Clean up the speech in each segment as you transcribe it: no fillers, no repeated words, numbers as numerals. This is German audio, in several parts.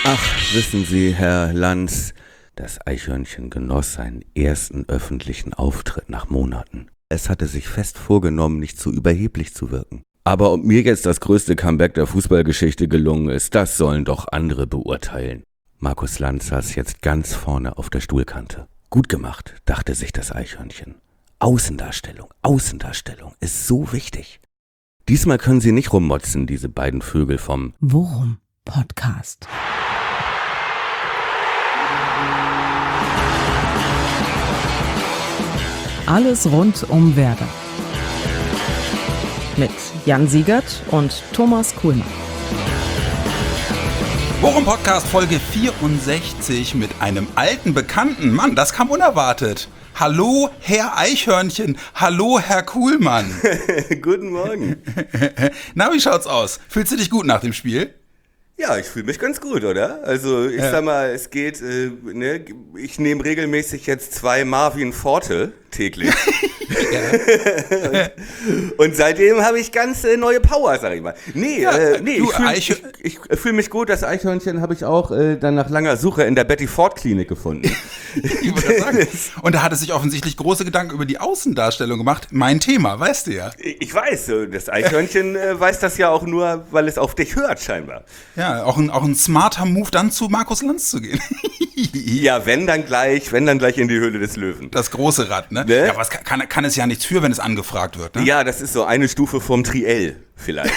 Ach, wissen Sie, Herr Lanz, das Eichhörnchen genoss seinen ersten öffentlichen Auftritt nach Monaten. Es hatte sich fest vorgenommen, nicht zu überheblich zu wirken. Aber ob mir jetzt das größte Comeback der Fußballgeschichte gelungen ist, das sollen doch andere beurteilen. Markus Lanz saß jetzt ganz vorne auf der Stuhlkante. Gut gemacht, dachte sich das Eichhörnchen. Außendarstellung ist so wichtig. Diesmal können Sie nicht rummotzen, diese beiden Vögel vom Worum Podcast. Alles rund um Werder. Mit Jan Siegert und Thomas Kuhlmann. Worum Podcast Folge 64 mit einem alten Bekannten. Mann, das kam unerwartet. Hallo, Herr Eichhörnchen. Hallo, Herr Kuhlmann. Guten Morgen. Na, wie schaut's aus? Fühlst du dich gut nach dem Spiel? Ja, ich fühle mich ganz gut, oder? Also ich sag mal, es geht, ich nehme regelmäßig jetzt 2 Marvin Forte täglich. und seitdem habe ich ganz neue Power, sag ich mal. Ich fühle mich gut. Das Eichhörnchen habe ich auch dann nach langer Suche in der Betty Ford Klinik gefunden. Ich würde sagen. Und da hat es sich offensichtlich große Gedanken über die Außendarstellung gemacht. Mein Thema, weißt du ja. Ich weiß, das Eichhörnchen weiß das ja auch nur, weil es auf dich hört scheinbar. Ja, auch ein smarter Move, dann zu Markus Lanz zu gehen. Ja, wenn dann gleich in die Höhle des Löwen. Das große Rad, ne? Ja, aber es kann es ja nichts für, wenn es angefragt wird, ne? Ja, das ist so eine Stufe vom Triell vielleicht.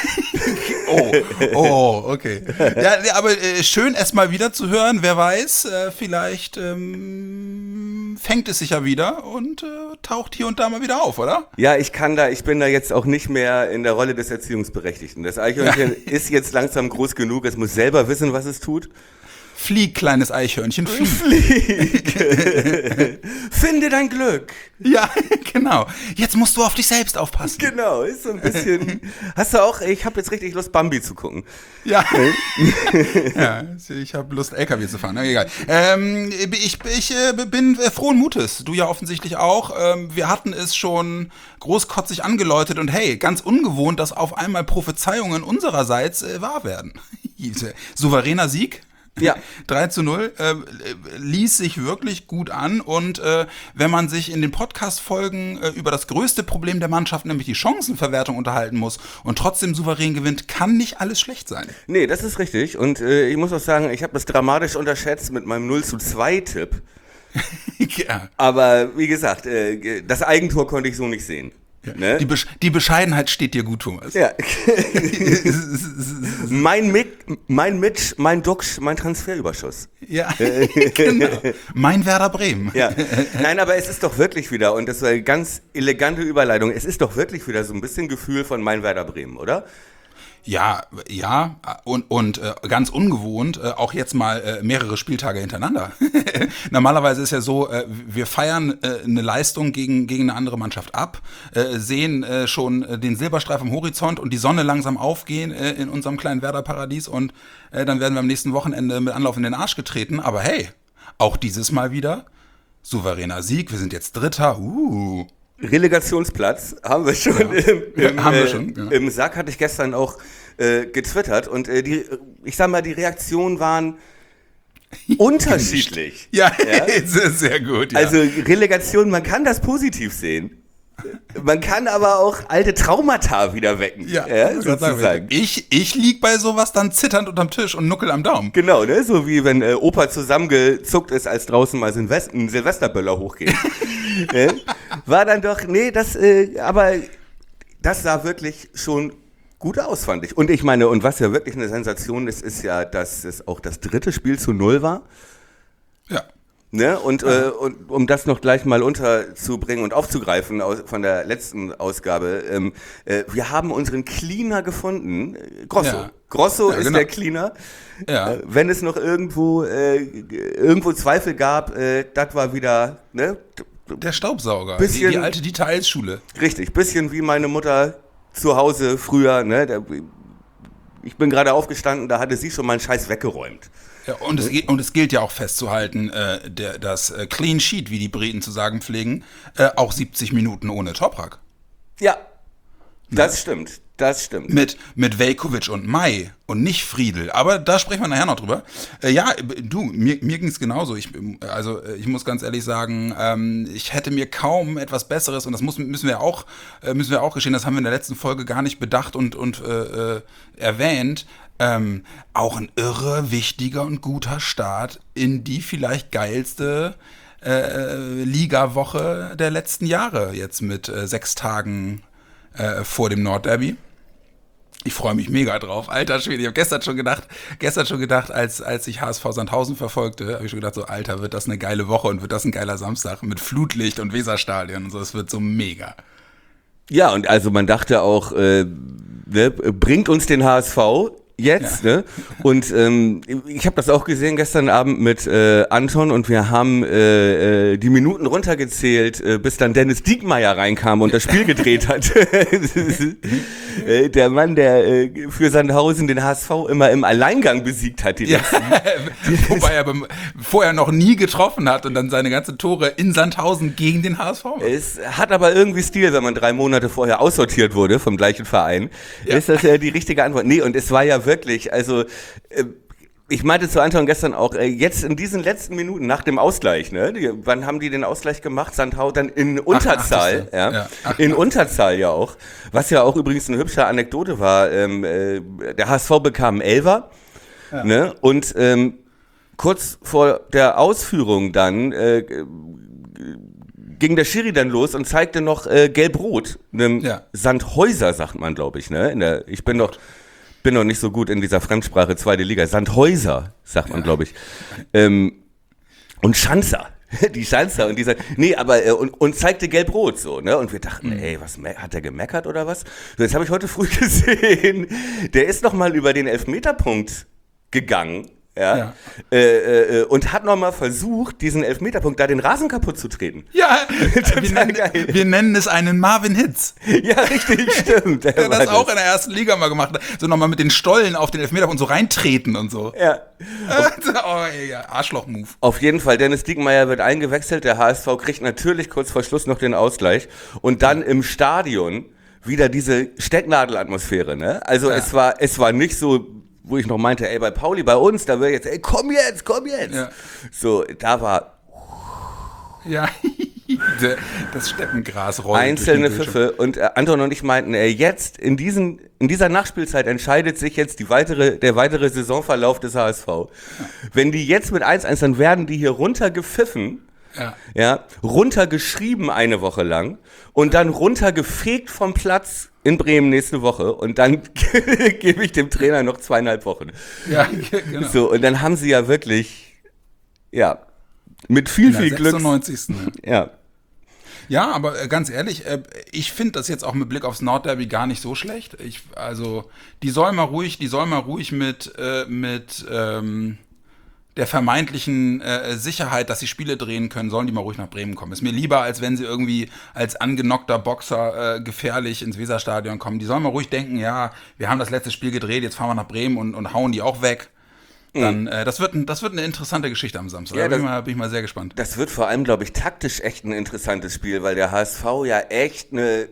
Oh, okay. Ja, aber schön erst mal wieder zu hören. Wer weiß, vielleicht fängt es sich ja wieder und taucht hier und da mal wieder auf, oder? Ja, ich bin da jetzt auch nicht mehr in der Rolle des Erziehungsberechtigten. Das Eichhörnchen ist jetzt langsam groß genug, es muss selber wissen, was es tut. Flieg, kleines Eichhörnchen, flieg. Finde dein Glück. Ja, genau. Jetzt musst du auf dich selbst aufpassen. Genau, ist so ein bisschen. Ich habe jetzt richtig Lust, Bambi zu gucken. Ja. Ja, ich habe Lust, LKW zu fahren. Na, egal. Ich bin frohen Mutes. Du ja offensichtlich auch. Wir hatten es schon großkotzig angeläutet und hey, ganz ungewohnt, dass auf einmal Prophezeiungen unsererseits wahr werden. Souveräner Sieg. Ja. 3:0 ließ sich wirklich gut an und wenn man sich in den Podcast-Folgen über das größte Problem der Mannschaft, nämlich die Chancenverwertung, unterhalten muss und trotzdem souverän gewinnt, kann nicht alles schlecht sein. Nee, das ist richtig und ich muss auch sagen, ich habe das dramatisch unterschätzt mit meinem 0:2-Tipp. Ja. Aber wie gesagt, das Eigentor konnte ich so nicht sehen. Ja. Ne? Die Bescheidenheit steht dir gut, Thomas. Ja. mein Dux, mein Transferüberschuss. Ja, genau. Mein Werder Bremen. Ja. Nein, aber es ist doch wirklich wieder, und das war eine ganz elegante Überleitung, es ist doch wirklich wieder so ein bisschen Gefühl von mein Werder Bremen, oder? Ja, und ganz ungewohnt, auch jetzt mal mehrere Spieltage hintereinander. Normalerweise ist ja so, wir feiern eine Leistung gegen eine andere Mannschaft ab, sehen schon den Silberstreif am Horizont und die Sonne langsam aufgehen in unserem kleinen Werder-Paradies und dann werden wir am nächsten Wochenende mit Anlauf in den Arsch getreten. Aber hey, auch dieses Mal wieder souveräner Sieg, wir sind jetzt Dritter, Relegationsplatz haben wir schon, im Sack, hatte ich gestern auch getwittert und ich sag mal, die Reaktionen waren unterschiedlich. Ja, sehr gut. Ja. Also Relegation, man kann das positiv sehen. Man kann aber auch alte Traumata wieder wecken. Ja, sozusagen. Ich lieg bei sowas dann zitternd unterm Tisch und nuckel am Daumen. Genau, ne? So wie wenn Opa zusammengezuckt ist, als draußen mal ein Silvesterböller hochgeht. War dann doch, aber das sah wirklich schon gut aus, fand ich. Und ich meine, und was ja wirklich eine Sensation ist, ist ja, dass es auch das 3. Spiel zu 0 war. Ja. Ne? Und um das noch gleich mal unterzubringen und aufzugreifen von der letzten Ausgabe, wir haben unseren Cleaner gefunden, Grosso. Ja. Grosso ist genau. der Cleaner. Ja. Wenn es noch irgendwo Zweifel gab, das war wieder, ne? Der Staubsauger, bisschen, die alte Detailsschule. Richtig, bisschen wie meine Mutter zu Hause früher, ne? Ich bin gerade aufgestanden, da hatte sie schon mal einen Scheiß weggeräumt. Ja, und es gilt ja auch festzuhalten, das Clean Sheet, wie die Briten zu sagen pflegen, auch 70 Minuten ohne Toprak. Ja. Das stimmt. Mit Veljkovic und May und nicht Friedl. Aber da sprechen wir nachher noch drüber. Mir ging's genauso. Ich muss ganz ehrlich sagen, ich hätte mir kaum etwas Besseres, und das müssen wir auch gestehen, das haben wir in der letzten Folge gar nicht bedacht und erwähnt, auch ein irre wichtiger und guter Start in die vielleicht geilste Ligawoche der letzten Jahre, jetzt mit 6 Tagen vor dem Nordderby. Ich freue mich mega drauf. Alter Schwede, ich habe gestern schon gedacht, als ich HSV Sandhausen verfolgte, habe ich schon gedacht, so Alter, wird das eine geile Woche und wird das ein geiler Samstag mit Flutlicht und Weserstadion und so, es wird so mega. Ja, und also man dachte auch, bringt uns den HSV jetzt, Ja. ne? Und ich habe das auch gesehen gestern Abend mit Anton, und wir haben die Minuten runtergezählt, bis dann Dennis Diekmeyer reinkam und das Spiel gedreht hat. Der Mann, der für Sandhausen den HSV immer im Alleingang besiegt hat. Wobei er vorher noch nie getroffen hat und dann seine ganzen Tore in Sandhausen gegen den HSV macht. Es hat aber irgendwie Stil, wenn man 3 Monate vorher aussortiert wurde vom gleichen Verein. Ja. Ist das ja die richtige Antwort? Nee, und es war ja wirklich, also ich meinte zu Anton gestern auch, jetzt in diesen letzten Minuten nach dem Ausgleich, ne? Wann haben die den Ausgleich gemacht? Sandhausen dann in Unterzahl, in Unterzahl ja auch. Was ja auch übrigens eine hübsche Anekdote war, der HSV bekam einen Elfer, ne? Und kurz vor der Ausführung dann ging der Schiri dann los und zeigte noch Gelb-Rot, einem Sandhäuser, sagt man, glaube ich, ne? Ich bin noch nicht so gut in dieser Fremdsprache, 2. Liga. Sandhäuser, sagt man, glaube ich. Und Schanzer. Die Schanzer und dieser. Nee, aber und zeigte Gelb-Rot so, ne? Und wir dachten, ey, was hat der gemeckert oder was? So, jetzt habe ich heute früh gesehen, der ist noch mal über den Elfmeterpunkt gegangen. Ja. Und hat nochmal versucht, diesen Elfmeterpunkt da den Rasen kaputt zu treten. Ja, wir nennen es einen Marvin Hitz. Ja, richtig, stimmt. Der das auch in der ersten Liga mal gemacht hat. So nochmal mit den Stollen auf den Elfmeterpunkt so reintreten und so. Ja. Arschloch-Move. Auf jeden Fall, Dennis Diekmeyer wird eingewechselt. Der HSV kriegt natürlich kurz vor Schluss noch den Ausgleich. Und dann im Stadion wieder diese Stecknadelatmosphäre, ne? Also es war nicht so, wo ich noch meinte, ey, bei Pauli, bei uns, da wäre jetzt, ey, komm jetzt. Ja. So, da war... Ja, das Steppengras rollt. Einzelne Pfiffe. Und Anton und ich meinten, ey, jetzt, in dieser Nachspielzeit entscheidet sich jetzt der weitere Saisonverlauf des HSV. Ja. Wenn die jetzt mit 1-1, dann werden die hier runtergepfiffen, runtergeschrieben eine Woche lang und dann runtergefegt vom Platz in Bremen nächste Woche, und dann gebe ich dem Trainer noch 2,5 Wochen. Ja, genau. So, und dann haben sie ja wirklich, mit viel Glück. 96. Ja. Ja, aber ganz ehrlich, ich finde das jetzt auch mit Blick aufs Nordderby gar nicht so schlecht. Die soll mal ruhig mit der vermeintlichen Sicherheit, dass sie Spiele drehen können, sollen die mal ruhig nach Bremen kommen. Ist mir lieber, als wenn sie irgendwie als angenockter Boxer gefährlich ins Weserstadion kommen. Die sollen mal ruhig denken, ja, wir haben das letzte Spiel gedreht, jetzt fahren wir nach Bremen und hauen die auch weg. Dann, das wird eine interessante Geschichte am Samstag. Ja, da bin ich mal sehr gespannt. Das wird vor allem, glaube ich, taktisch echt ein interessantes Spiel, weil der HSV ja echt eine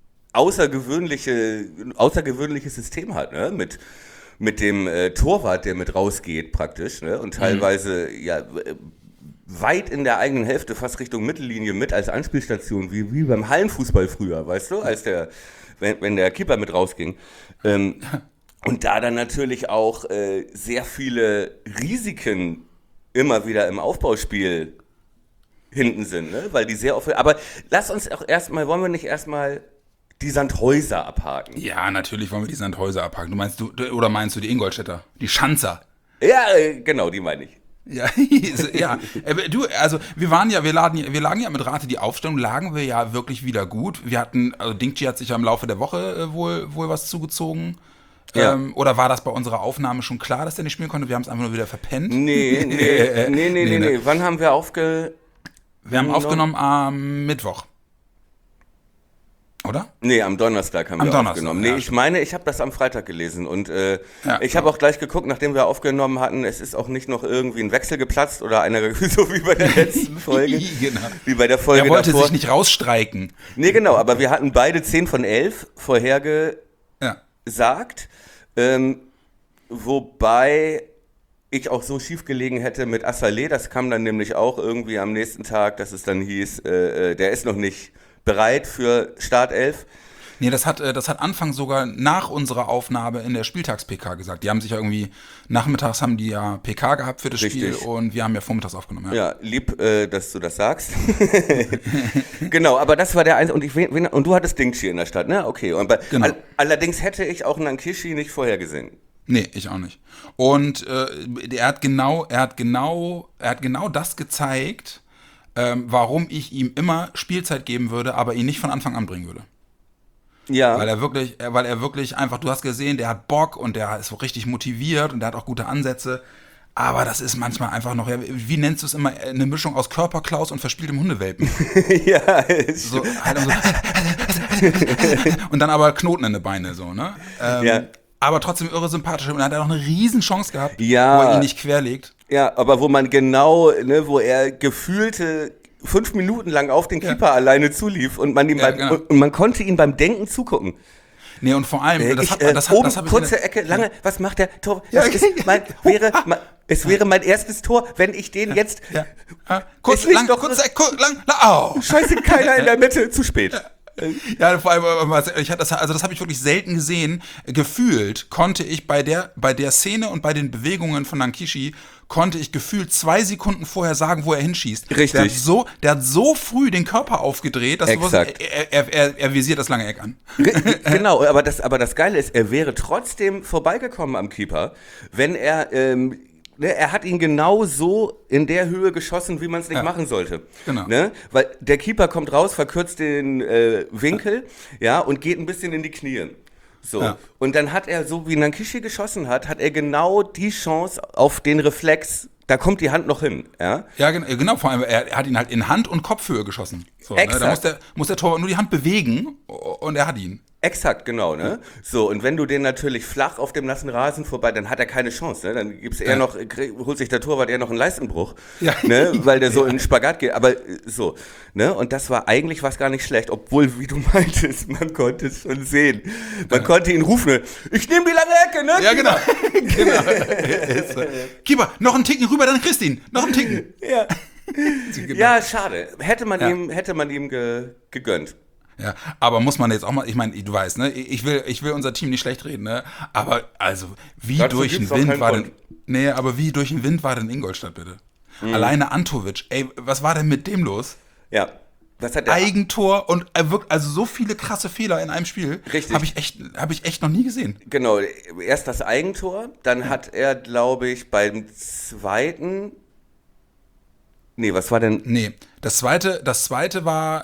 außergewöhnliches System hat, ne? Mit dem Torwart, der mit rausgeht praktisch, ne? Und teilweise weit in der eigenen Hälfte, fast Richtung Mittellinie mit als Anspielstation, wie beim Hallenfußball früher, weißt du, wenn der Keeper mit rausging. Und da dann natürlich auch sehr viele Risiken immer wieder im Aufbauspiel hinten sind, ne? Weil die sehr oft. Aber lass uns auch wollen wir nicht erstmal die Sandhäuser abhaken? Ja, natürlich wollen wir die Sandhäuser abhaken. Meinst du die Ingolstädter? Die Schanzer? Ja, genau, die meine ich. Ja, ja. Wir lagen ja mit Rate die Aufstellung, lagen wir ja wirklich wieder gut. Dingchi hat sich ja im Laufe der Woche wohl was zugezogen. Ja. Oder war das bei unserer Aufnahme schon klar, dass der nicht spielen konnte? Wir haben es einfach nur wieder verpennt. Nee. Wann haben wir Wir haben aufgenommen am Mittwoch. oder? Nee, am Donnerstag haben Am wir Donnerstag, aufgenommen. ja, Nee, ich meine, ich habe das am Freitag gelesen und ich habe ja. auch gleich geguckt, nachdem wir aufgenommen hatten, es ist auch nicht noch irgendwie ein Wechsel geplatzt oder einer, so wie bei der letzten Folge. Genau. Wie bei der Folge Er wollte davor. sich nicht rausstreiken. Nee, genau, aber wir hatten beide 10 von 11 vorhergesagt, Ja. Wobei ich auch so schief gelegen hätte mit Assalé, das kam dann nämlich auch irgendwie am nächsten Tag, dass es dann hieß, der ist noch nicht bereit für Startelf. Nee, das hat Anfang sogar nach unserer Aufnahme in der Spieltags-PK gesagt. Die haben sich ja irgendwie, nachmittags haben die ja PK gehabt für das Richtig. Spiel und wir haben ja vormittags aufgenommen. Ja, lieb, dass du das sagst. Genau, aber das war der und du hattest Dingchi in der Stadt, ne? Okay. Und Genau. Allerdings hätte ich auch Nankishi nicht vorher gesehen. Nee, ich auch nicht. Und er hat genau das gezeigt, warum ich ihm immer Spielzeit geben würde, aber ihn nicht von Anfang an bringen würde. Ja. Weil er wirklich einfach, du hast gesehen, der hat Bock und der ist so richtig motiviert und der hat auch gute Ansätze. Aber das ist manchmal einfach noch, wie nennst du es immer, eine Mischung aus Körperklaus und verspieltem Hundewelpen. Ja. So, halt so. Und dann aber Knoten in den Beine, so, ne? Ja. Aber trotzdem irre sympathisch. Und dann hat er noch eine riesen Chance gehabt, Ja. wo er ihn nicht querlegt. Ja, aber wo man genau, ne, wo er gefühlte 5 Minuten lang auf den Keeper alleine zulief und man ihm genau. und man konnte ihm beim Denken zugucken. Nee, und vor allem, Oben, hab ich kurze Ecke, lange, was macht der Tor? Ja, Das ist es wäre mein erstes Tor, wenn ich den jetzt. Ja. Kurz, Ist nicht lang, doch- kurz, lang, au. Scheiße, keiner in der Mitte, zu spät. Ja, vor allem, das habe ich wirklich selten gesehen. Gefühlt konnte ich bei der Szene und bei den Bewegungen von Nankishi, konnte ich gefühlt 2 Sekunden vorher sagen, wo er hinschießt. Richtig. Der hat so früh den Körper aufgedreht, dass du wusstest, Exakt. er visiert das lange Eck an. Genau, aber das Geile ist, er wäre trotzdem vorbeigekommen am Keeper, wenn er er hat ihn genau so in der Höhe geschossen, wie man es nicht machen sollte. Genau. Ne? Weil der Keeper kommt raus, verkürzt den Winkel, ja, und geht ein bisschen in die Knie. So. Ja. Und dann hat er, so wie Nankishi geschossen hat er genau die Chance auf den Reflex, da kommt die Hand noch hin, ja. Ja, genau, vor allem, er hat ihn halt in Hand- und Kopfhöhe geschossen. So, Exakt. Ne? Da muss der Torwart nur die Hand bewegen und er hat ihn. Exakt, genau, ne? So, und wenn du den natürlich flach auf dem nassen Rasen vorbei, dann hat er keine Chance, ne? Dann gibt's eher noch, holt sich der Torwart eher noch einen Leistenbruch, ne? Weil der so in den Spagat geht, aber so, ne? Und das war eigentlich was gar nicht schlecht, obwohl, wie du meintest, man konnte es schon sehen. Man konnte ihn rufen, ich nehme die lange Ecke, ne? Ja, genau. Keeper, noch einen Ticken rüber, dann Christine. Noch einen Ticken. Ja. Genau. Ja, schade. Hätte man ihm gegönnt. Ja, aber muss man jetzt auch mal, ich meine, du weißt, ne, ich will unser Team nicht schlecht reden, ne, aber also, wie Dazu durch den gibt's auch Wind keinen war Grund. denn, nee, aber wie durch den Wind war denn Ingolstadt, bitte? Alleine Antovic, ey, was war denn mit dem los? Ja. Was hat der Eigentor und also so viele krasse Fehler in einem Spiel, Richtig. habe ich echt noch nie gesehen. Genau, erst das Eigentor, dann hat er, glaube ich, beim zweiten. Nee, was war denn? Nee, das zweite war,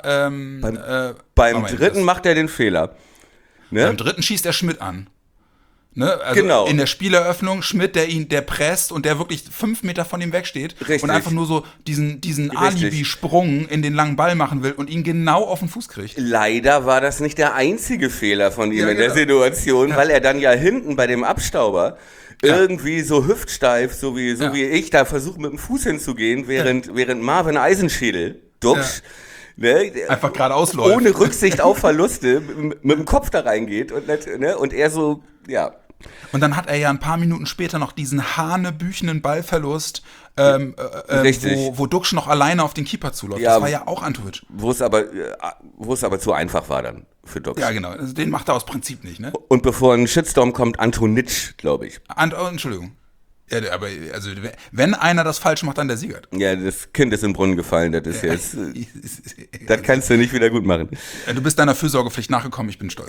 Beim dritten macht er den Fehler. Ne? beim dritten schießt er Schmidt an. Ne? Also Genau. In der Spieleröffnung Schmidt, der presst und der wirklich 5 Meter von ihm wegsteht Richtig. und einfach nur so diesen Alibi-Sprung in den langen Ball machen will und ihn genau auf den Fuß kriegt. Leider war das nicht der einzige Fehler von ihm Ja, in der genau. Situation, weil er dann ja hinten bei dem Abstauber irgendwie so hüftsteif, so wie ich, da versucht mit dem Fuß hinzugehen, während Marvin Eisenschädel, Duxch, ne, Einfach geradeaus läuft. ohne Rücksicht auf Verluste mit dem Kopf da reingeht und er so, ja. Und dann hat er ja ein paar Minuten später noch diesen hanebüchenden Ballverlust, Richtig. wo Duxch noch alleine auf den Keeper zuläuft. Ja, Das war ja auch Antovic. Wo es aber zu einfach war dann für Duxch. Ja, genau. Also den macht er aus Prinzip nicht, ne? Und bevor ein Shitstorm kommt, Antonitsch, glaube ich. Entschuldigung. Ja, aber also wenn einer das falsch macht, dann der Siegert. Ja, das Kind ist in den Brunnen gefallen, das ist jetzt, das kannst du nicht wieder gut machen. Du bist deiner Fürsorgepflicht nachgekommen, ich bin stolz.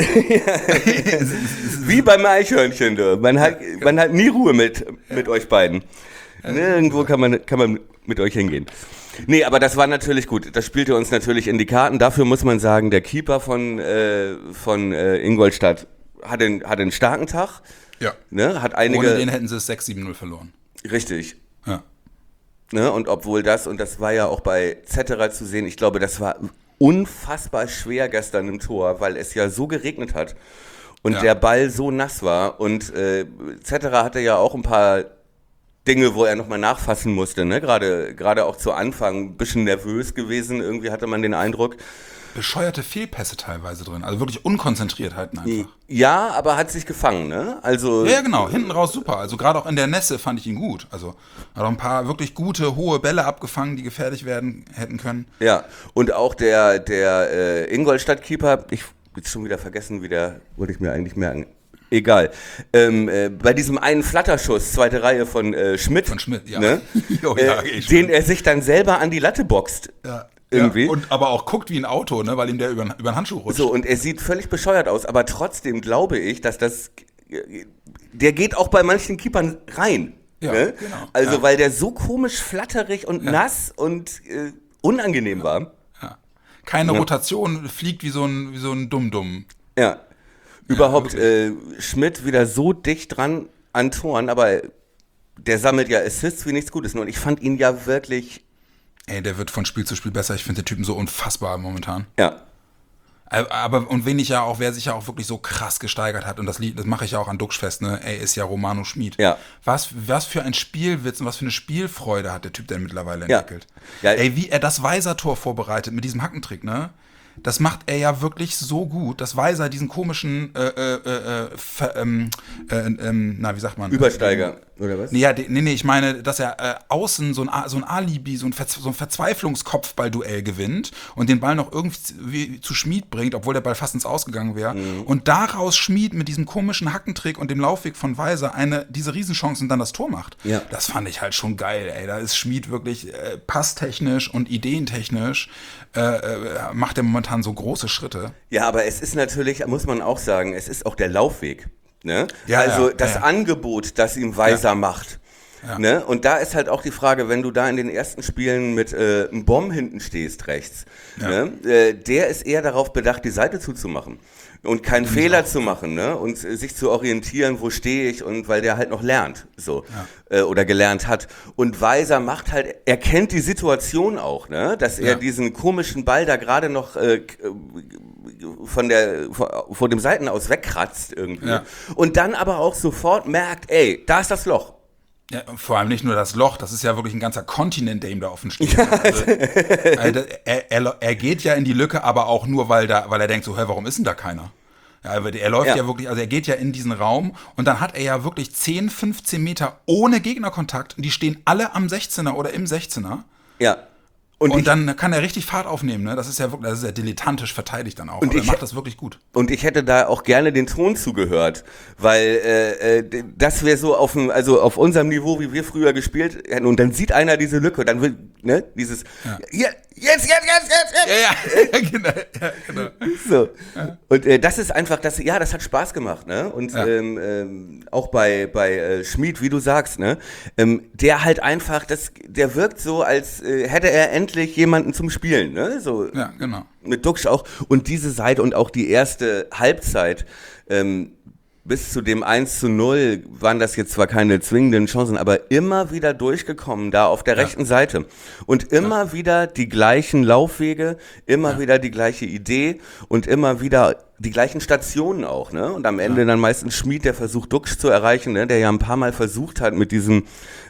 Wie beim Eichhörnchen, du. Man hat nie Ruhe mit euch beiden. Nirgendwo kann man mit euch hingehen. Nee, aber das war natürlich gut. Das spielte uns natürlich in die Karten. Dafür muss man sagen, der Keeper von Ingolstadt hat einen starken Tag. Ja. Ne, hat einige. Ohne den hätten sie es 6-7-0 verloren. Richtig. Ja. Ne, und obwohl das war ja auch bei Zetterer zu sehen, ich glaube, das war unfassbar schwer gestern im Tor, weil es ja so geregnet hat und Ja. der Ball so nass war und Zetterer hatte ja auch ein paar Dinge, wo er nochmal nachfassen musste, ne? Gerade auch zu Anfang ein bisschen nervös gewesen, irgendwie hatte man den Eindruck. Bescheuerte Fehlpässe teilweise drin, also wirklich Unkonzentriertheiten einfach. Ja, aber hat sich gefangen, ne? Also Ja, genau, hinten raus super. Also gerade auch in der Nässe fand ich ihn gut. Also hat auch ein paar wirklich gute, hohe Bälle abgefangen, die gefährlich werden hätten können. ja, und auch der Ingolstadt-Keeper, ich jetzt schon wieder vergessen, wollte ich mir eigentlich merken. Egal. Bei diesem einen Flatterschuss, zweite Reihe von Schmidt, Von Schmidt, ja. ne? Jo, ja, Den er sich dann selber an die Latte boxt. Ja. Irgendwie. Ja, und aber auch guckt wie ein Auto, ne, weil ihm der über den Handschuh rutscht. So, und er sieht völlig bescheuert aus, aber trotzdem glaube ich, dass der geht auch bei manchen Keepern rein. Ja, ne? genau. Also, Ja. weil der so komisch flatterig und nass und unangenehm war. Ja. Keine Rotation, fliegt wie so ein Dumm-Dumm. Ja. Überhaupt wirklich. Schmidt wieder so dicht dran an Toren, aber der sammelt ja Assists wie nichts Gutes. Und ich fand ihn ja wirklich, Ey, der wird von Spiel zu Spiel besser. Ich finde den Typen so unfassbar momentan. ja. Aber, und wer sich ja auch wirklich so krass gesteigert hat, und das mache ich ja auch an Duxch fest, ne, ey, ist ja Romano Schmid. Ja. Was für ein Spielwitz und was für eine Spielfreude hat der Typ denn mittlerweile Ja. entwickelt. Ja. Ey, wie er das Weiser-Tor vorbereitet mit diesem Hackentrick, ne? Das macht er ja wirklich so gut, dass Weiser diesen komischen, wie sagt man? Übersteiger, oder was? Nee, ja, nee, ich meine, dass er außen so ein Alibi, so ein Verzweiflungskopfball-Duell gewinnt und den Ball noch irgendwie zu Schmid bringt, obwohl der Ball fast ins Ausgegangen wäre. Und daraus Schmid mit diesem komischen Hackentrick und dem Laufweg von Weiser diese Riesenchance und dann das Tor macht. Ja. Das fand ich halt schon geil, ey. Da ist Schmid wirklich passtechnisch und ideentechnisch macht er momentan so große Schritte. Ja, aber es ist natürlich, muss man auch sagen, es ist auch der Laufweg. Ne? Ja, also ja, das ja. Angebot, das ihm Weiser macht. Ja. Ne? Und da ist halt auch die Frage, wenn du da in den ersten Spielen mit einem Bomb hinten stehst, rechts, Ja. ne? Der ist eher darauf bedacht, die Seite zuzumachen und keinen Fehler zu machen, ne? Und sich zu orientieren, wo stehe ich, und weil der halt noch lernt, so oder gelernt hat. Und Weiser macht halt, er kennt die Situation auch, ne? Dass er diesen komischen Ball da gerade noch vor dem Seitenaus wegkratzt irgendwie. Ja. Und dann aber auch sofort merkt, ey, da ist das Loch. Ja, vor allem nicht nur das Loch, das ist ja wirklich ein ganzer Kontinent, der ihm da offen steht. Also, er geht ja in die Lücke, aber auch nur, weil er denkt so, hä, warum ist denn da keiner? Ja, aber er läuft ja wirklich, also er geht ja in diesen Raum und dann hat er ja wirklich 10, 15 Meter ohne Gegnerkontakt und die stehen alle am 16er oder im 16er. Ja. Und dann kann er richtig Fahrt aufnehmen, ne? Das ist ja wirklich, das ist ja dilettantisch verteidigt dann auch. Und Aber er macht das wirklich gut. Und ich hätte da auch gerne den Ton zugehört, weil das wäre so auf unserem Niveau, wie wir früher gespielt hätten. Und dann sieht einer diese Lücke, dann will, ne, dieses, jetzt. Ja, genau. So. Und das ist einfach, das hat Spaß gemacht, ne? Und auch bei Schmid, wie du sagst, ne? Der halt einfach, der wirkt so, als hätte er endlich jemanden zum Spielen, ne? So. Ja, genau. Mit Duxch auch. Und diese Seite und auch die erste Halbzeit, bis zu dem 1:0 waren das jetzt zwar keine zwingenden Chancen, aber immer wieder durchgekommen da auf der rechten Seite. Und immer wieder die gleichen Laufwege, immer wieder die gleiche Idee und immer wieder die gleichen Stationen auch, ne? Und am Ende dann meistens Schmid, der versucht, Duxch zu erreichen, ne? Der ja ein paar Mal versucht hat mit diesem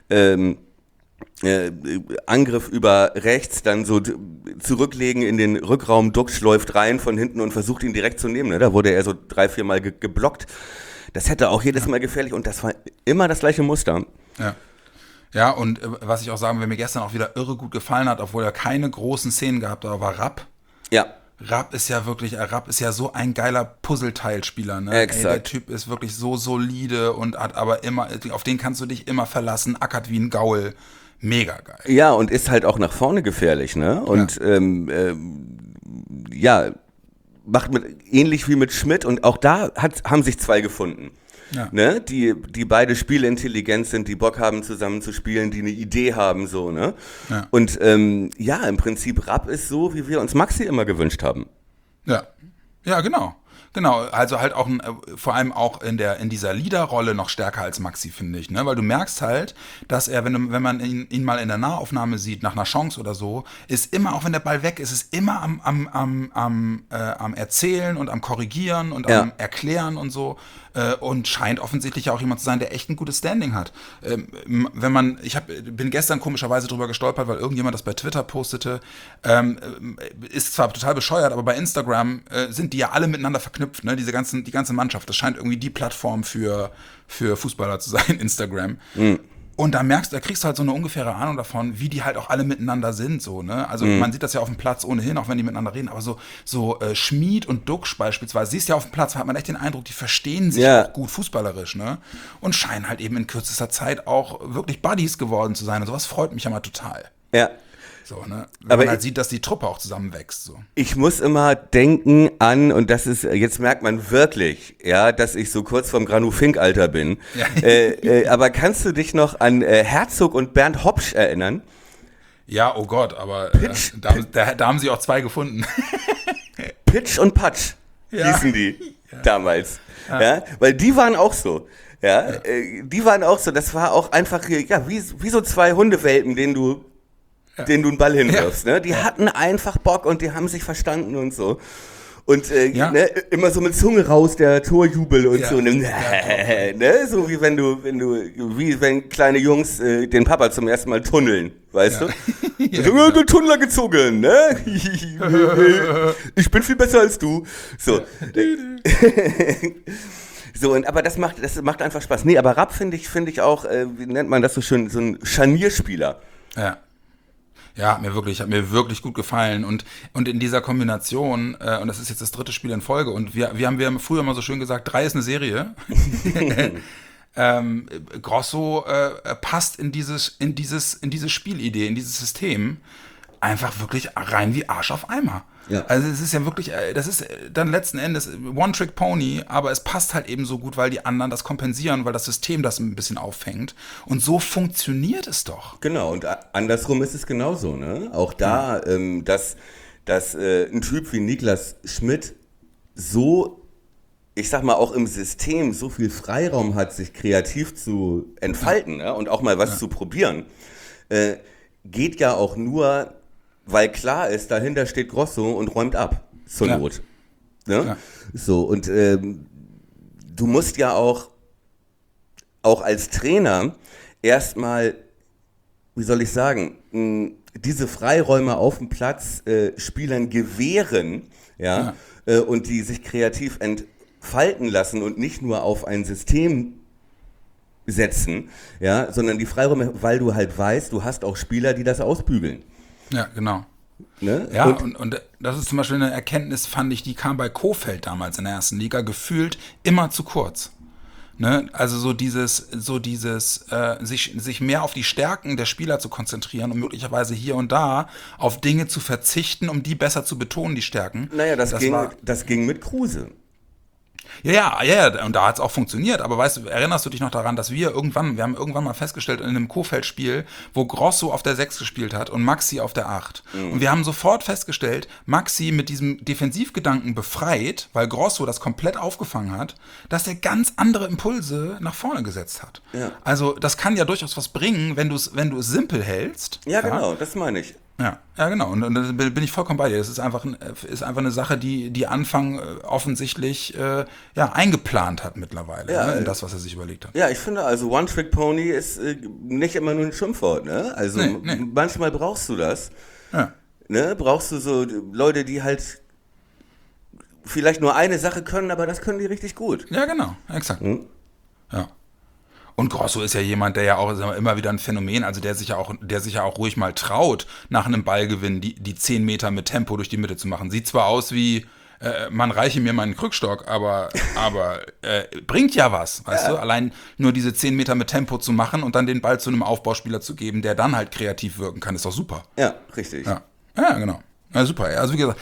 Angriff über rechts, dann so zurücklegen in den Rückraum, Duxch läuft rein von hinten und versucht ihn direkt zu nehmen. Ne? Da wurde er so 3-4 Mal geblockt. Das hätte auch jedes Mal gefährlich und das war immer das gleiche Muster. Ja. Ja, und was ich auch sagen will, mir gestern auch wieder irre gut gefallen hat, obwohl er keine großen Szenen gehabt hat, war Rapp. Ja. Rapp ist ja so ein geiler Puzzleteilspieler, ne? Exakt. Ey, der Typ ist wirklich so solide und hat aber immer, auf den kannst du dich immer verlassen, ackert wie ein Gaul. Mega geil. Ja, und ist halt auch nach vorne gefährlich, ne? Und macht ähnlich wie mit Schmidt, und auch da haben sich zwei gefunden. Ja. Ne? Die beide spielintelligent sind, die Bock haben zusammen zu spielen, die eine Idee haben, so, ne? Ja. Und im Prinzip Rapp ist so, wie wir uns Maxi immer gewünscht haben. Ja, genau. Genau, also halt auch vor allem auch in dieser Leaderrolle noch stärker als Maxi, finde ich, ne? Weil du merkst halt, dass er, wenn man ihn mal in der Nahaufnahme sieht, nach einer Chance oder so, ist immer, auch wenn der Ball weg ist, ist immer am Erzählen und am Korrigieren und am Erklären und so. Und scheint offensichtlich auch jemand zu sein, der echt ein gutes Standing hat. Bin gestern komischerweise drüber gestolpert, weil irgendjemand das bei Twitter postete, ist zwar total bescheuert, aber bei Instagram sind die ja alle miteinander verknüpft, ne? Die ganze Mannschaft. Das scheint irgendwie die Plattform für Fußballer zu sein, Instagram. Mhm. Und da kriegst du halt so eine ungefähre Ahnung davon, wie die halt auch alle miteinander sind, so, ne? Also man sieht das ja auf dem Platz ohnehin, auch wenn die miteinander reden, aber so Schmid und Duxch beispielsweise, siehst du ja auf dem Platz, hat man echt den Eindruck, die verstehen sich auch gut fußballerisch, ne? Und scheinen halt eben in kürzester Zeit auch wirklich Buddies geworden zu sein und sowas freut mich ja mal total. Ja. So, ne? Wenn man halt sieht, dass die Truppe auch zusammenwächst. So. Ich muss immer denken an, und das ist, jetzt merkt man wirklich, ja, dass ich so kurz vorm Granu-Fink-Alter bin. Ja. Aber kannst du dich noch an Herzog und Bernd Hopsch erinnern? Ja, oh Gott, aber da haben sie auch zwei gefunden. Pitch und Patsch hießen die damals. Ja, weil die waren auch so. Ja, die waren auch so. Das war auch einfach, wie so zwei Hundewelpen, denen du einen Ball hinwirfst. Ne? Die hatten einfach Bock und die haben sich verstanden und so. Und immer so mit Zunge raus, der Torjubel und so. Ne? So wie wenn kleine Jungs den Papa zum ersten Mal tunneln, weißt du? Du Tunnler gezogen, ne? Ich bin viel besser als du. So. So, aber das macht einfach Spaß. Nee, aber Rapp finde ich auch, wie nennt man das so schön, so ein Scharnierspieler. Ja. Ja, hat mir wirklich gut gefallen und in dieser Kombination, und das ist jetzt das 3. Spiel in Folge und wir haben früher mal so schön gesagt, 3 ist eine Serie. Grosso passt in diese Spielidee, in dieses System einfach wirklich rein wie Arsch auf Eimer. Ja. Also es ist ja wirklich, das ist dann letzten Endes One-Trick-Pony, aber es passt halt eben so gut, weil die anderen das kompensieren, weil das System das ein bisschen auffängt. Und so funktioniert es doch. Genau, und andersrum ist es genauso, ne? Auch da, dass ein Typ wie Niklas Schmidt so, ich sag mal, auch im System so viel Freiraum hat, sich kreativ zu entfalten, ne? Und auch mal was zu probieren, geht ja auch nur, weil klar ist, dahinter steht Grosso und räumt ab, zur Not. Ne? Ja. So, und du musst ja auch als Trainer erstmal, wie soll ich sagen, diese Freiräume auf dem Platz Spielern gewähren, und die sich kreativ entfalten lassen und nicht nur auf ein System setzen, sondern die Freiräume, weil du halt weißt, du hast auch Spieler, die das ausbügeln. Ja, genau. Ne? Ja, und das ist zum Beispiel eine Erkenntnis, fand ich, die kam bei Kohfeldt damals in der ersten Liga gefühlt immer zu kurz. Ne? Also so dieses sich mehr auf die Stärken der Spieler zu konzentrieren und möglicherweise hier und da auf Dinge zu verzichten, um die besser zu betonen, die Stärken. Naja, das ging mit Kruse. Ja, und da hat es auch funktioniert, aber erinnerst du dich noch daran, dass wir haben irgendwann mal festgestellt in einem Kohfeldt-Spiel, wo Grosso auf der 6 gespielt hat und Maxi auf der 8. Mhm. Und wir haben sofort festgestellt, Maxi mit diesem Defensivgedanken befreit, weil Grosso das komplett aufgefangen hat, dass er ganz andere Impulse nach vorne gesetzt hat. Ja. Also das kann ja durchaus was bringen, wenn du es simpel hältst. Ja, genau, das meine ich. Ja, genau. Und da bin ich vollkommen bei dir. Das ist einfach eine Sache, die Anfang offensichtlich eingeplant hat mittlerweile, in das, was er sich überlegt hat. Ja, ich finde, also One-Trick-Pony ist nicht immer nur ein Schimpfwort, ne? Also manchmal brauchst du das. Ja. Ne? Brauchst du so Leute, die halt vielleicht nur eine Sache können, aber das können die richtig gut. Ja, genau. Exakt. Ja. Und Grosso ist ja jemand, der ja auch immer wieder ein Phänomen, also der sich ja auch ruhig mal traut, nach einem Ballgewinn die 10 Meter mit Tempo durch die Mitte zu machen. Sieht zwar aus wie, man reiche mir meinen Krückstock, aber bringt ja was, weißt du? Allein nur diese 10 Meter mit Tempo zu machen und dann den Ball zu einem Aufbauspieler zu geben, der dann halt kreativ wirken kann, ist doch super. Ja, richtig. Ja genau. Ja, super. Also wie gesagt,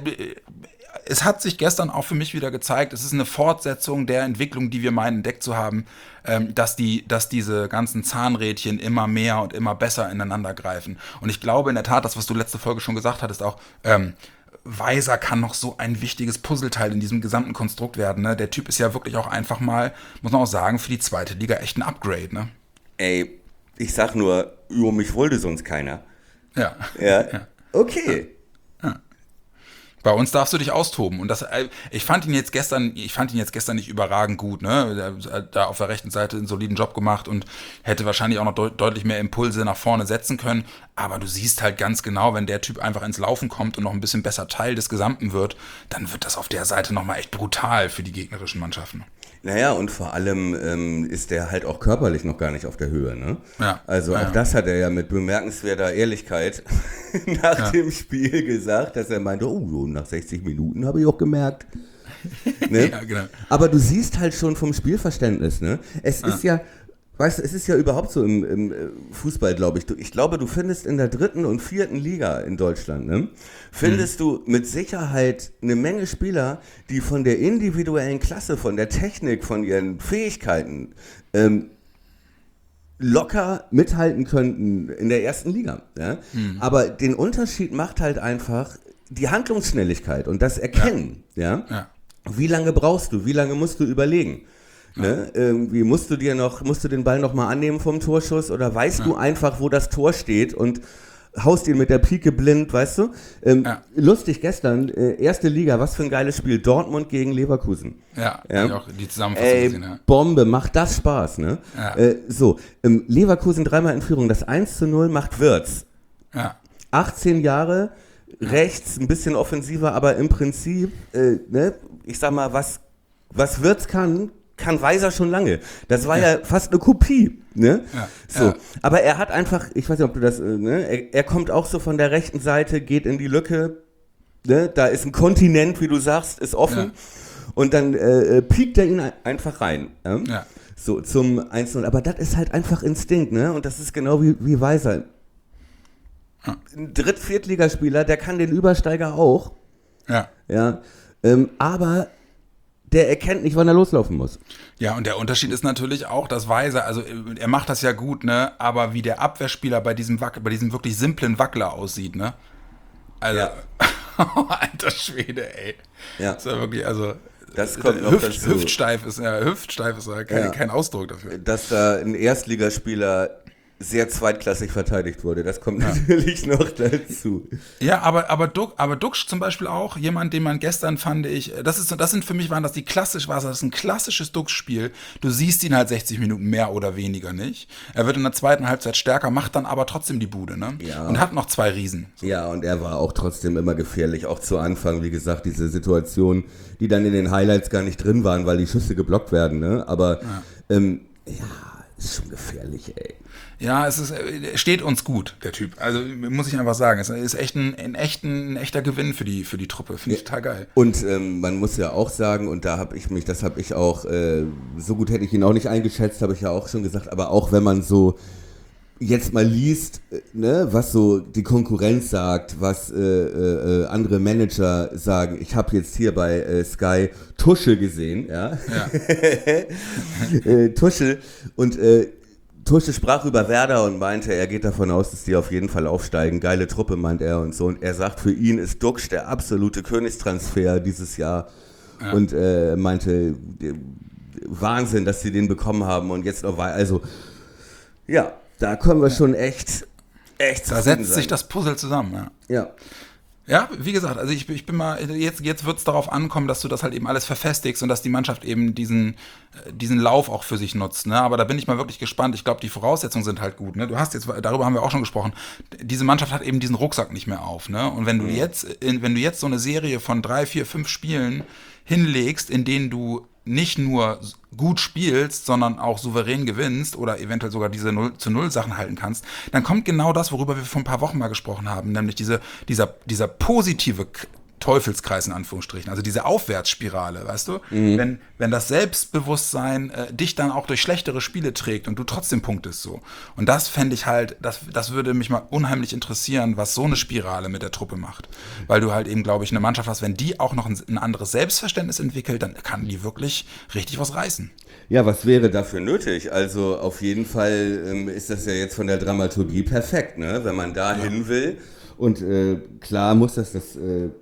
es hat sich gestern auch für mich wieder gezeigt, es ist eine Fortsetzung der Entwicklung, die wir meinen entdeckt zu haben, dass diese ganzen Zahnrädchen immer mehr und immer besser ineinander greifen. Und ich glaube in der Tat, das, was du letzte Folge schon gesagt hattest, auch Weiser kann noch so ein wichtiges Puzzleteil in diesem gesamten Konstrukt werden. Ne? Der Typ ist ja wirklich auch einfach mal, muss man auch sagen, für die zweite Liga echt ein Upgrade. Ne? Ey, ich sag nur, über mich wollte sonst keiner. Ja. Ja. Okay. Bei uns darfst du dich austoben. Und ich fand ihn jetzt gestern nicht überragend gut, ne? Der hat da auf der rechten Seite einen soliden Job gemacht und hätte wahrscheinlich auch noch deutlich mehr Impulse nach vorne setzen können. Aber du siehst halt ganz genau, wenn der Typ einfach ins Laufen kommt und noch ein bisschen besser Teil des Gesamten wird, dann wird das auf der Seite nochmal echt brutal für die gegnerischen Mannschaften. Naja, und vor allem ist der halt auch körperlich noch gar nicht auf der Höhe, ne? Ja. Also auch das hat er ja mit bemerkenswerter Ehrlichkeit nach dem Spiel gesagt, dass er meinte, oh, so nach 60 Minuten habe ich auch gemerkt. Ne? Ja, genau. Aber du siehst halt schon vom Spielverständnis, ne? Es ist ja, weißt du, es ist ja überhaupt so im Fußball, glaube ich. Ich glaube, du findest in der 3. und 4. Liga in Deutschland, ne? Findest du mit Sicherheit eine Menge Spieler, die von der individuellen Klasse, von der Technik, von ihren Fähigkeiten locker mithalten könnten in der 1. Liga. Ja? Aber den Unterschied macht halt einfach die Handlungsschnelligkeit und das Erkennen. Ja? Wie lange brauchst du? Wie lange musst du überlegen? Ne? Irgendwie musst du den Ball noch mal annehmen vom Torschuss oder weißt du einfach, wo das Tor steht und haust ihn mit der Pike blind, weißt du? Lustig gestern, 1. Liga, was für ein geiles Spiel, Dortmund gegen Leverkusen. Ja. Auch die Zusammenfassung gesehen, ja. Bombe, macht das Spaß, ne? Ja. Leverkusen 3-mal in Führung, das 1:0 macht Wirtz. Ja. 18 Jahre, rechts, ein bisschen offensiver, aber im Prinzip, ne? Ich sag mal, was Wirtz kann Weiser schon lange. Das war ja fast eine Kopie, ne? Ja. So. Ja. Aber er hat einfach, ich weiß nicht, ob du das, ne? Er kommt auch so von der rechten Seite, geht in die Lücke, ne? Da ist ein Kontinent, wie du sagst, ist offen. Ja. Und dann piekt er ihn einfach rein. Ja. So, zum 1:0. Aber das ist halt einfach Instinkt, ne? Und das ist genau wie Weiser. Ein Viertligaspieler, der kann den Übersteiger auch. Ja. Ja. Aber der erkennt nicht, wann er loslaufen muss. Ja, und der Unterschied ist natürlich auch, dass Weiser, also er macht das ja gut, ne? Aber wie der Abwehrspieler bei diesem wirklich simplen Wackler aussieht, ne? Also, alter Schwede, ey. Ja. Das ist ja wirklich, also Das kommt noch dazu. Hüftsteif ist ja kein Ausdruck dafür. Dass da ein Erstligaspieler sehr zweitklassig verteidigt wurde, das kommt natürlich noch dazu. Ja, aber Duxch zum Beispiel auch, jemand, den man gestern fand ich, das ist ein klassisches Duxch-Spiel. Du siehst ihn halt 60 Minuten mehr oder weniger nicht. Er wird in der zweiten Halbzeit stärker, macht dann aber trotzdem die Bude, ne? Ja. Und hat noch 2 Riesen. So. Ja, und er war auch trotzdem immer gefährlich, auch zu Anfang, wie gesagt, diese Situation, die dann in den Highlights gar nicht drin waren, weil die Schüsse geblockt werden, ne? Aber ist schon gefährlich, ey. Ja, steht uns gut, der Typ. Also muss ich einfach sagen, es ist echt ein echter Gewinn für die Truppe. Finde ich total geil. Und man muss ja auch sagen, und das habe ich auch, so gut hätte ich ihn auch nicht eingeschätzt, habe ich ja auch schon gesagt, aber auch wenn man so jetzt mal liest, ne, was so die Konkurrenz sagt, was andere Manager sagen. Ich habe jetzt hier bei Sky Tuchel gesehen, ja. Tuchel und Tuchel sprach über Werder und meinte, er geht davon aus, dass die auf jeden Fall aufsteigen. Geile Truppe, meint er und so. Und er sagt, für ihn ist Duxch der absolute Königstransfer dieses Jahr. Ja. Und meinte, Wahnsinn, dass sie den bekommen haben und jetzt noch weiter. Also, ja, da können wir schon echt da setzt sich das Puzzle zusammen, ja. Ja, wie gesagt, also ich bin mal, jetzt wird es darauf ankommen, dass du das halt eben alles verfestigst und dass die Mannschaft eben diesen Lauf auch für sich nutzt, ne? Aber da bin ich mal wirklich gespannt. Ich glaube, die Voraussetzungen sind halt gut, ne? Darüber haben wir auch schon gesprochen, diese Mannschaft hat eben diesen Rucksack nicht mehr auf, ne? Und wenn du jetzt so eine Serie von 3, 4, 5 Spielen hinlegst, in denen du nicht nur gut spielst, sondern auch souverän gewinnst oder eventuell sogar diese 0:0 Sachen halten kannst, dann kommt genau das, worüber wir vor ein paar Wochen mal gesprochen haben, nämlich dieser positive Teufelskreis in Anführungsstrichen, also diese Aufwärtsspirale, weißt du? Wenn das Selbstbewusstsein dich dann auch durch schlechtere Spiele trägt und du trotzdem punktest so. Und das fände ich halt, das würde mich mal unheimlich interessieren, was so eine Spirale mit der Truppe macht. Weil du halt eben, glaube ich, eine Mannschaft hast, wenn die auch noch ein anderes Selbstverständnis entwickelt, dann kann die wirklich richtig was reißen. Ja, was wäre dafür nötig? Also auf jeden Fall ist das ja jetzt von der Dramaturgie perfekt, ne? Wenn man da hin will. Und klar muss das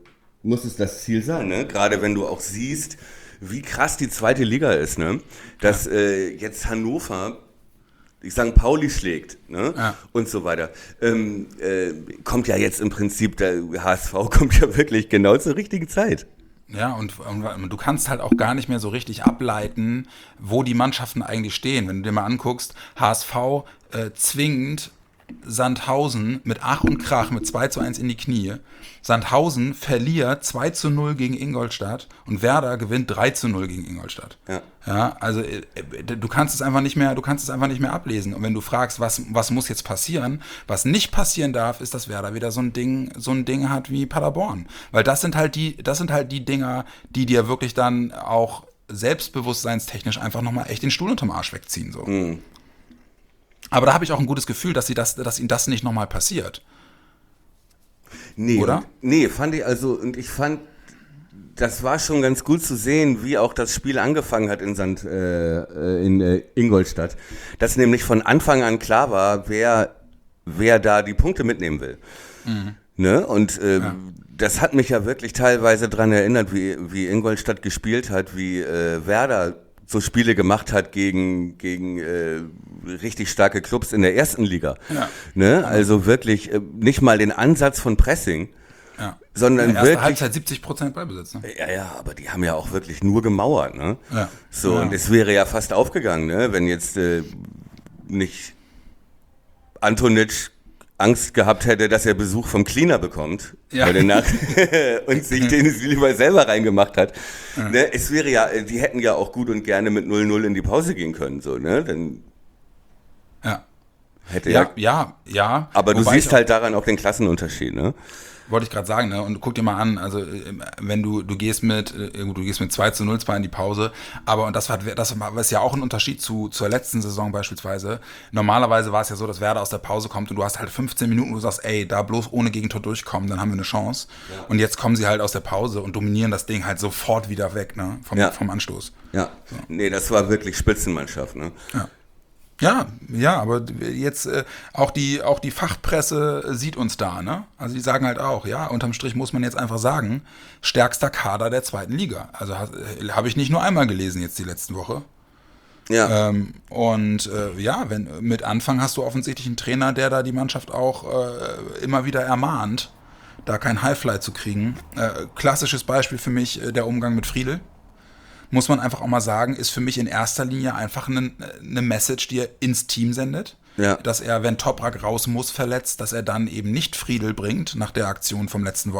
muss es das Ziel sein, ne? Gerade wenn du auch siehst, wie krass die zweite Liga ist, ne? Dass jetzt Hannover St. Pauli schlägt, ne? Ja. Und so weiter. Kommt ja jetzt im Prinzip, der HSV kommt ja wirklich genau zur richtigen Zeit. Ja, und du kannst halt auch gar nicht mehr so richtig ableiten, wo die Mannschaften eigentlich stehen. Wenn du dir mal anguckst, HSV zwingend Sandhausen mit Ach und Krach mit 2:1 in die Knie. Sandhausen verliert 2:0 gegen Ingolstadt und Werder gewinnt 3:0 gegen Ingolstadt. Ja, also du kannst es einfach nicht mehr ablesen. Und wenn du fragst, was muss jetzt passieren, was nicht passieren darf, ist, dass Werder wieder so ein Ding hat wie Paderborn. Weil das sind halt die Dinger, die dir wirklich dann auch selbstbewusstseinstechnisch einfach nochmal echt den Stuhl unterm Arsch wegziehen. So. Mhm. Aber da habe ich auch ein gutes Gefühl, dass ihnen das nicht nochmal passiert. Nee, oder? Nee, fand ich also, und ich fand, das war schon ganz gut zu sehen, wie auch das Spiel angefangen hat in Ingolstadt. Dass nämlich von Anfang an klar war, wer da die Punkte mitnehmen will. Mhm. Ne? Und das hat mich ja wirklich teilweise daran erinnert, wie Ingolstadt gespielt hat, wie Werder so Spiele gemacht hat gegen richtig starke Clubs in der ersten Liga. Ja. Ne? Also wirklich nicht mal den Ansatz von Pressing, sondern in der wirklich... Halbzeit 70% Ballbesitz. Ne? Ja, aber die haben ja auch wirklich nur gemauert. Ne? Ja. So, und es wäre ja fast aufgegangen, ne? Wenn jetzt nicht Antonic Angst gehabt hätte, dass er Besuch vom Cleaner bekommt und sich den lieber selber reingemacht hat. Ja. Ne, es wäre ja, die hätten ja auch gut und gerne mit 0-0 in die Pause gehen können, so, ne? Dann hätte ja. Aber du siehst halt daran auch den Klassenunterschied, ne? Wollte ich gerade sagen, ne? Und guck dir mal an, also wenn du gehst mit 2:0 zwar in die Pause, aber und das ist ja auch ein Unterschied zur letzten Saison beispielsweise. Normalerweise war es ja so, dass Werder aus der Pause kommt und du hast halt 15 Minuten, wo du sagst, ey, da bloß ohne Gegentor durchkommen, dann haben wir eine Chance. Ja. Und jetzt kommen sie halt aus der Pause und dominieren das Ding halt sofort wieder weg, ne? Vom Anstoß. Ja, so. Nee, das war wirklich Spitzenmannschaft, ne? Ja, aber jetzt auch die Fachpresse sieht uns da, ne? Also die sagen halt auch, ja, unterm Strich muss man jetzt einfach sagen, stärkster Kader der zweiten Liga. Also habe ich nicht nur einmal gelesen jetzt die letzte Woche. Ja. Wenn mit Anfang hast du offensichtlich einen Trainer, der da die Mannschaft auch immer wieder ermahnt, da kein Highfly zu kriegen. Klassisches Beispiel für mich der Umgang mit Friedl. Muss man einfach auch mal sagen, ist für mich in erster Linie einfach eine Message, die er ins Team sendet. Ja. Dass er, wenn Toprak raus muss, verletzt, dass er dann eben nicht Friedl bringt, nach der Aktion vom letzten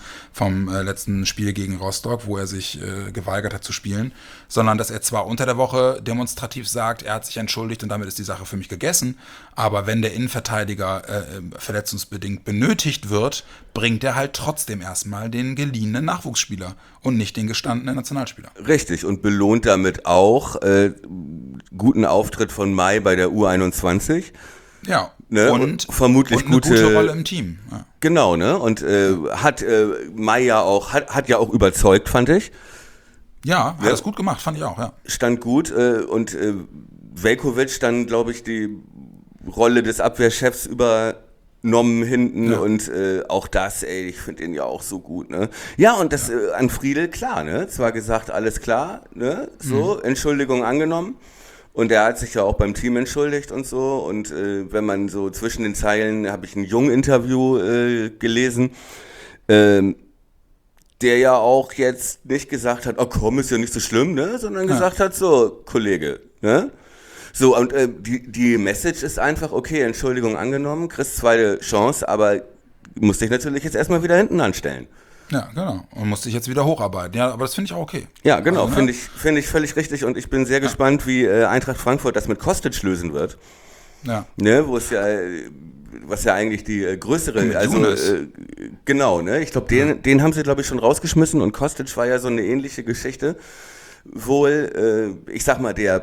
Spiel gegen Rostock, wo er sich geweigert hat zu spielen, sondern dass er zwar unter der Woche demonstrativ sagt, er hat sich entschuldigt und damit ist die Sache für mich gegessen, aber wenn der Innenverteidiger verletzungsbedingt benötigt wird, bringt er halt trotzdem erstmal den geliehenen Nachwuchsspieler und nicht den gestandenen Nationalspieler. Richtig, und belohnt damit auch guten Auftritt von Mai bei der U21. Ja, ne? Und vermutlich eine gute Rolle im Team. Ja. Genau, ne? Und hat Mai ja auch überzeugt, fand ich. Ja, hat das gut gemacht, fand ich auch, ja. Stand gut und Veljković dann, glaube ich, die Rolle des Abwehrchefs übernommen hinten und auch das, ich finde ihn ja auch so gut, ne? Ja, und das an Friedl, klar, ne? Zwar gesagt, alles klar, ne? So, Entschuldigung angenommen. Und er hat sich ja auch beim Team entschuldigt und so. Und wenn man so zwischen den Zeilen, habe ich ein Jung-Interview gelesen, der ja auch jetzt nicht gesagt hat, oh komm, ist ja nicht so schlimm, ne? Sondern gesagt hat, so, Kollege, ne? So, und die Message ist einfach, okay, Entschuldigung angenommen, kriegst zweite Chance, aber musst dich natürlich jetzt erstmal wieder hinten anstellen. Ja, genau. Und musste ich jetzt wieder hocharbeiten. Ja, aber das finde ich auch okay. Ja, genau. Also, finde ich völlig richtig. Und ich bin sehr gespannt, wie Eintracht Frankfurt das mit Kostic lösen wird. Ja. Ne, was ja eigentlich die größere, also genau, ne? Ich glaube, den haben sie, glaube ich, schon rausgeschmissen und Kostic war ja so eine ähnliche Geschichte. Wohl, ich sag mal, die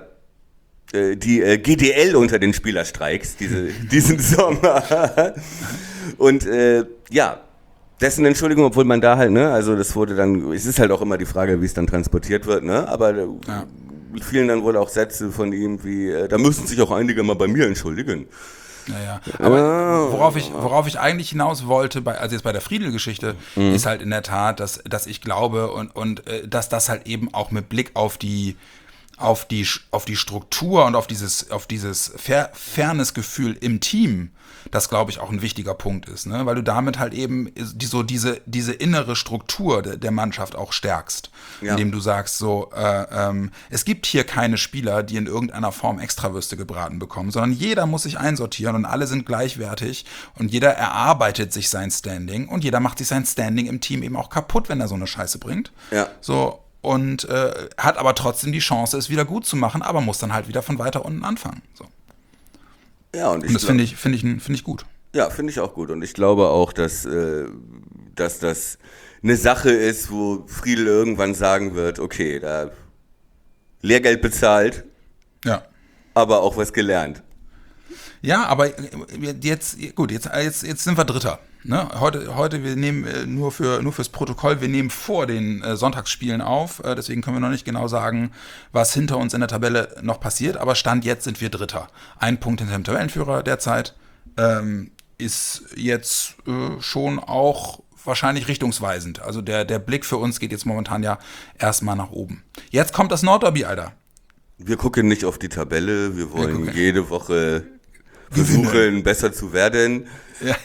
GDL unter den Spielerstreiks diesen Sommer. Und dessen Entschuldigung, obwohl man da halt, ne, also das wurde dann, es ist halt auch immer die Frage, wie es dann transportiert wird, ne, aber fielen dann wohl auch Sätze von ihm wie, da müssen sich auch einige mal bei mir entschuldigen. Ja. Aber worauf ich eigentlich hinaus wollte, also jetzt bei der Friedel-Geschichte, ist halt in der Tat, dass ich glaube und dass das halt eben auch mit Blick auf die Struktur und auf dieses Fairness-Gefühl im Team, das glaube ich auch ein wichtiger Punkt ist, ne? Weil du damit halt eben diese innere Struktur der Mannschaft auch stärkst, indem du sagst so, es gibt hier keine Spieler, die in irgendeiner Form Extrawürste gebraten bekommen, sondern jeder muss sich einsortieren und alle sind gleichwertig und jeder erarbeitet sich sein Standing und jeder macht sich sein Standing im Team eben auch kaputt, wenn er so eine Scheiße bringt. Ja. So. Und hat aber trotzdem die Chance, es wieder gut zu machen, aber muss dann halt wieder von weiter unten anfangen. So. Ja, und das finde ich gut. Ja, finde ich auch gut. Und ich glaube auch, dass das eine Sache ist, wo Friedel irgendwann sagen wird, okay, da Lehrgeld bezahlt, aber auch was gelernt. Ja, aber jetzt sind wir Dritter. Ne? Heute, wir nehmen nur fürs Protokoll, wir nehmen vor den Sonntagsspielen auf, deswegen können wir noch nicht genau sagen, was hinter uns in der Tabelle noch passiert, aber Stand jetzt sind wir Dritter. Ein Punkt hinter dem Tabellenführer derzeit, ist jetzt schon auch wahrscheinlich richtungsweisend. Also der Blick für uns geht jetzt momentan ja erstmal nach oben. Jetzt kommt das Nordderby, Alter. Wir gucken nicht auf die Tabelle, wir wollen jede Woche versuchen, besser zu werden. Ja.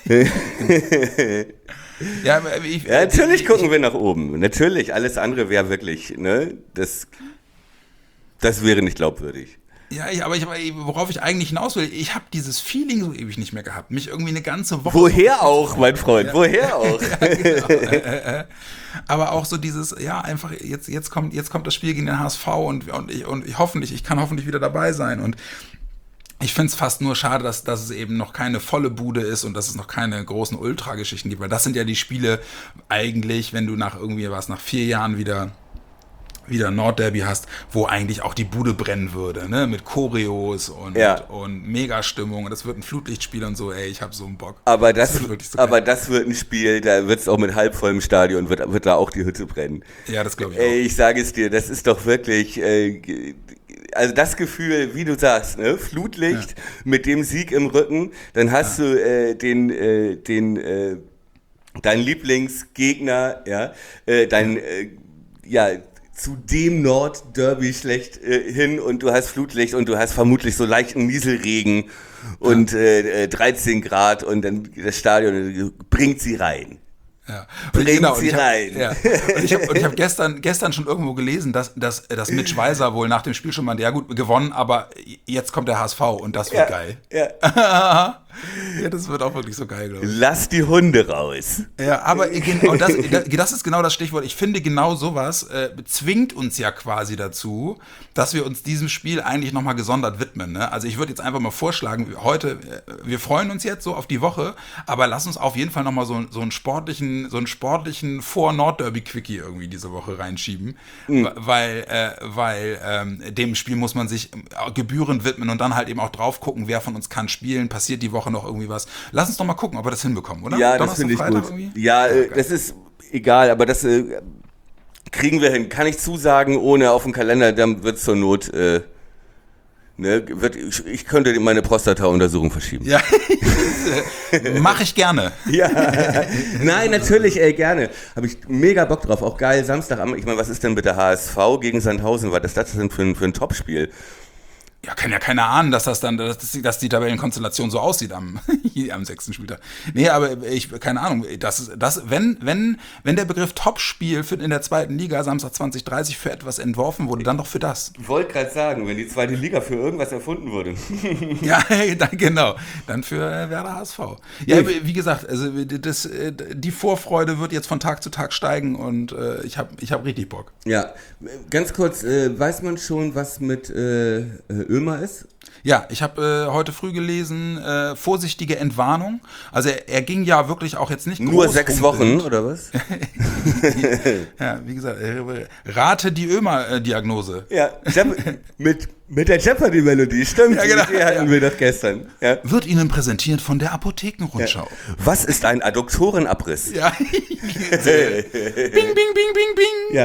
Natürlich gucken wir nach oben. Natürlich, alles andere wäre wirklich, ne, das wäre nicht glaubwürdig. Ja, aber worauf ich eigentlich hinaus will, ich habe dieses Feeling so ewig nicht mehr gehabt. Mich irgendwie eine ganze Woche... Woher auch, mein Freund, woher auch? Ja, genau. Aber auch so dieses, einfach, jetzt kommt das Spiel gegen den HSV und ich kann hoffentlich wieder dabei sein und ich finde es fast nur schade, dass es eben noch keine volle Bude ist und dass es noch keine großen Ultra-Geschichten gibt, weil das sind ja die Spiele eigentlich, wenn du nach 4 Jahren wieder Nordderby hast, wo eigentlich auch die Bude brennen würde, ne, mit Choreos und Megastimmung und das wird ein Flutlichtspiel und so, ich habe so einen Bock. Aber das wird ein Spiel, da wird es auch mit halbvollem Stadion, wird da auch die Hütte brennen. Ja, das glaube ich auch. Ich sage es dir, das ist doch wirklich... also das Gefühl, wie du sagst, ne, Flutlicht mit dem Sieg im Rücken, dann hast du deinen Lieblingsgegner, zu dem Nordderby schlecht hin und du hast Flutlicht und du hast vermutlich so leichten Nieselregen und 13 Grad und dann das Stadion bringt sie rein. Ja. Bringt sie rein. Und ich hab gestern schon irgendwo gelesen, dass Mitch Weiser wohl nach dem Spiel schon meinte, ja gut, gewonnen, aber jetzt kommt der HSV und das wird geil. Ja. Ja, das wird auch wirklich so geil, glaube ich. Lass die Hunde raus. Ja, aber das ist genau das Stichwort. Ich finde, genau sowas zwingt uns ja quasi dazu, dass wir uns diesem Spiel eigentlich nochmal gesondert widmen. Ne? Also ich würde jetzt einfach mal vorschlagen, heute, wir freuen uns jetzt so auf die Woche, aber lass uns auf jeden Fall nochmal so einen sportlichen Vor-Nordderby-Quickie irgendwie diese Woche reinschieben, weil dem Spiel muss man sich gebührend widmen und dann halt eben auch drauf gucken, wer von uns kann spielen, passiert die Woche noch irgendwie was. Lass uns doch mal gucken, ob wir das hinbekommen, oder? Ja, das finde ich gut. Irgendwie? Ja, das ist egal, aber das kriegen wir hin. Kann ich zusagen, ohne auf dem Kalender, dann wird es zur Not, ich könnte meine Prostata-Untersuchung verschieben. Ja, mache ich gerne. Ja, nein, natürlich, gerne. Habe ich mega Bock drauf, auch geil, Samstagabend. Ich meine, was ist denn bitte HSV gegen Sandhausen? Was ist das denn für ein Topspiel? Ja, kann ja keiner ahnen, dass die Tabellenkonstellation so aussieht am 6. Spieltag. Nee, aber keine Ahnung, wenn der Begriff Topspiel in der 2. Liga Samstag 2030 für etwas entworfen wurde, dann doch für das. Ich wollte gerade sagen, wenn die 2. Liga für irgendwas erfunden wurde. Ja, genau, dann für Werder HSV. Ja, wie gesagt, also die Vorfreude wird jetzt von Tag zu Tag steigen und ich hab richtig Bock. Ja, ganz kurz, weiß man schon, was mit Ömer ist? Ja, ich habe heute früh gelesen, vorsichtige Entwarnung. Also er ging ja wirklich auch jetzt nicht nur 6 Wochen, oder was? Ja, wie gesagt, rate die Ömer-Diagnose. Ja, mit der Jeopardy-Melodie, stimmt. Ja, genau. Die hatten wir doch gestern. Ja. Wird Ihnen präsentiert von der Apothekenrundschau. Ja. Was ist ein Adduktorenabriss? Ja. Bing, bing, bing, bing, bing. Ja.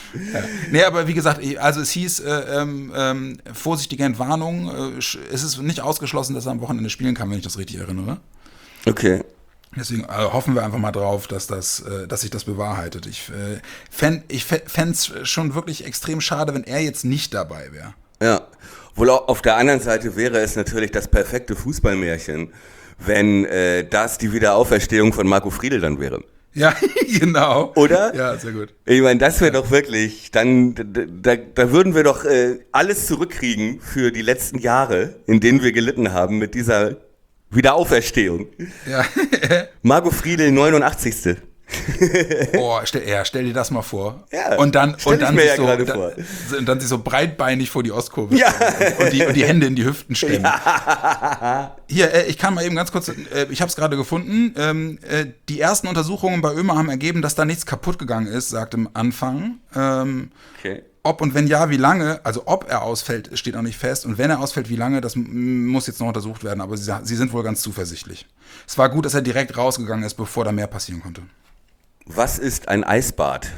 Ja. Nee, aber wie gesagt, also es hieß, vorsichtige Entwarnung, es ist nicht ausgeschlossen, dass er am Wochenende spielen kann, wenn ich das richtig erinnere. Okay. Deswegen hoffen wir einfach mal drauf, dass sich das bewahrheitet. Ich fände es schon wirklich extrem schade, wenn er jetzt nicht dabei wäre. Ja, wohl auch auf der anderen Seite wäre es natürlich das perfekte Fußballmärchen, wenn das die Wiederauferstehung von Marco Friedl dann wäre. Ja, genau. Oder? Ja, sehr gut. Ich meine, das wäre doch wirklich, dann, da würden wir doch alles zurückkriegen für die letzten Jahre, in denen wir gelitten haben mit dieser Wiederauferstehung. Ja. Marco Friedl, 89. Oh, stell dir das mal vor. Ja, und dann sich so breitbeinig vor die Ostkurve und die Hände in die Hüften stemmen. Ja. Hier, ich kann mal eben ganz kurz, ich habe es gerade gefunden. Die ersten Untersuchungen bei Ömer haben ergeben, dass da nichts kaputt gegangen ist, sagt im Anfang. Okay. Ob und wenn ja, wie lange, also ob er ausfällt, steht noch nicht fest. Und wenn er ausfällt, wie lange, das muss jetzt noch untersucht werden. Aber sie sind wohl ganz zuversichtlich. Es war gut, dass er direkt rausgegangen ist, bevor da mehr passieren konnte. Was ist ein Eisbad?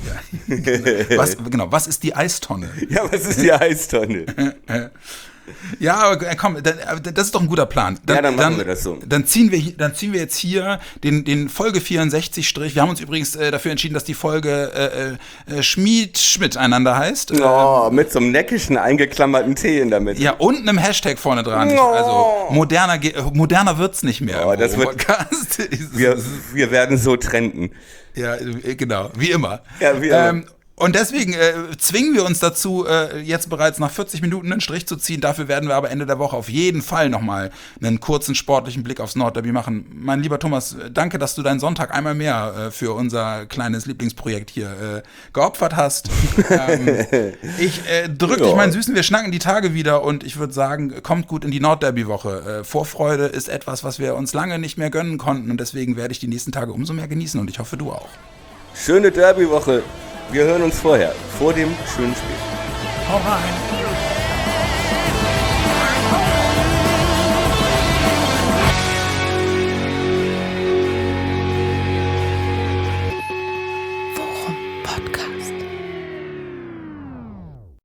Ja. Was ist die Eistonne? Ja, was ist die Eistonne? Ja, aber komm, das ist doch ein guter Plan. Dann machen wir das so. Dann ziehen wir jetzt hier den Folge 64-. Wir haben uns übrigens dafür entschieden, dass die Folge Schmied-Schmidt einander heißt. Oh, mit so einem neckischen, eingeklammerten T in der Mitte. Ja, und einem Hashtag vorne dran. Oh. Also moderner wird's nicht mehr im das wird, Podcast. wir werden so trenden. Ja, genau, wie immer. Ja, wie immer. Und deswegen zwingen wir uns dazu, jetzt bereits nach 40 Minuten einen Strich zu ziehen. Dafür werden wir aber Ende der Woche auf jeden Fall nochmal einen kurzen sportlichen Blick aufs Nordderby machen. Mein lieber Thomas, danke, dass du deinen Sonntag einmal mehr für unser kleines Lieblingsprojekt hier geopfert hast. Ich drücke dich meinen Süßen, wir schnacken die Tage wieder und ich würde sagen, kommt gut in die Nordderby-Woche. Vorfreude ist etwas, was wir uns lange nicht mehr gönnen konnten und deswegen werde ich die nächsten Tage umso mehr genießen und ich hoffe, du auch. Schöne Derby-Woche. Wir hören uns vorher, vor dem schönen Spiel. Hau rein!